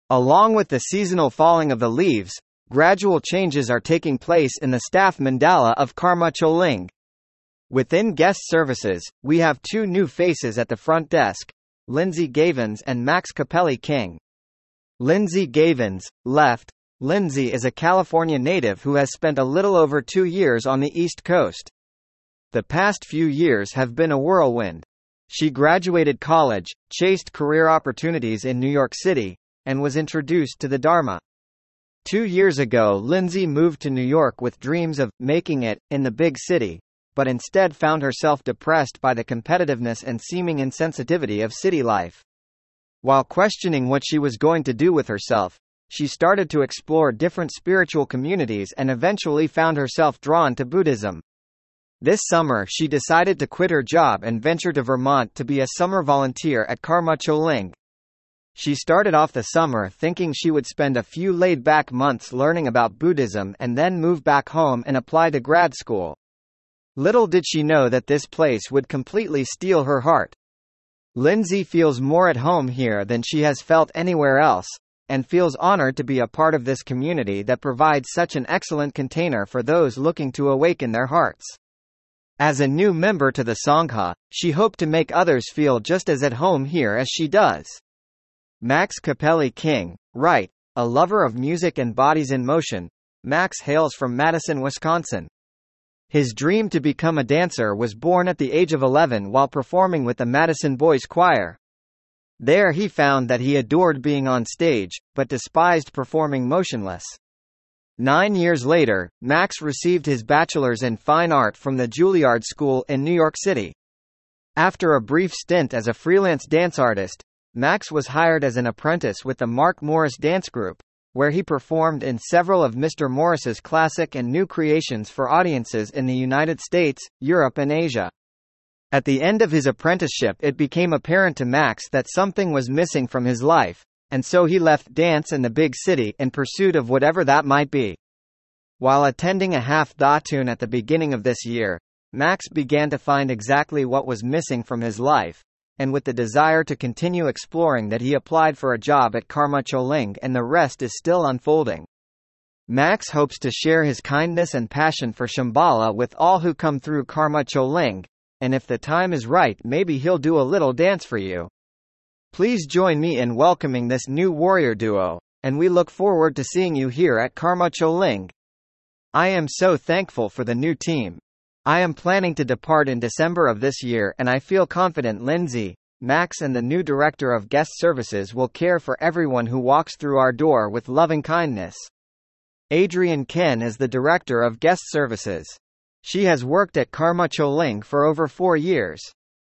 Along with the seasonal falling of the leaves, gradual changes are taking place in the staff mandala of Karma Choling. Within guest services, we have two new faces at the front desk, Lindsay Gavins and Max Capelli King. Lindsay Gavins, left. Lindsay is a California native who has spent a little over 2 years on the East Coast. The past few years have been a whirlwind. She graduated college, chased career opportunities in New York City, and was introduced to the Dharma. 2 years ago, Lindsay moved to New York with dreams of making it in the big city, but instead found herself depressed by the competitiveness and seeming insensitivity of city life. While questioning what she was going to do with herself, she started to explore different spiritual communities and eventually found herself drawn to Buddhism. This summer she decided to quit her job and venture to Vermont to be a summer volunteer at Karma Choling. She started off the summer thinking she would spend a few laid-back months learning about Buddhism and then move back home and apply to grad school. Little did she know that this place would completely steal her heart. Lindsay feels more at home here than she has felt anywhere else, and feels honored to be a part of this community that provides such an excellent container for those looking to awaken their hearts. As a new member to the Sangha, she hoped to make others feel just as at home here as she does. Max Capelli King, right, a lover of music and bodies in motion, Max hails from Madison, Wisconsin. His dream to become a dancer was born at the age of 11 while performing with the Madison Boys Choir. There he found that he adored being on stage, but despised performing motionless. 9 years later, Max received his bachelor's in fine art from the Juilliard School in New York City. After a brief stint as a freelance dance artist, Max was hired as an apprentice with the Mark Morris Dance Group, where he performed in several of Mr. Morris's classic and new creations for audiences in the United States, Europe and Asia. At the end of his apprenticeship, it became apparent to Max that something was missing from his life, and so he left dance in the big city in pursuit of whatever that might be. While attending a half datun at the beginning of this year, Max began to find exactly what was missing from his life, and with the desire to continue exploring that he applied for a job at Karma Choling, and the rest is still unfolding. Max hopes to share his kindness and passion for Shambhala with all who come through Karma Choling, and if the time is right, maybe he'll do a little dance for you. Please join me in welcoming this new warrior duo, and we look forward to seeing you here at Karma Choling. I am so thankful for the new team. I am planning to depart in December of this year, and I feel confident Lindsay, Max and the new director of guest services will care for everyone who walks through our door with loving kindness. Adrienne Ken is the director of guest services. She has worked at Karma Choling for over 4 years.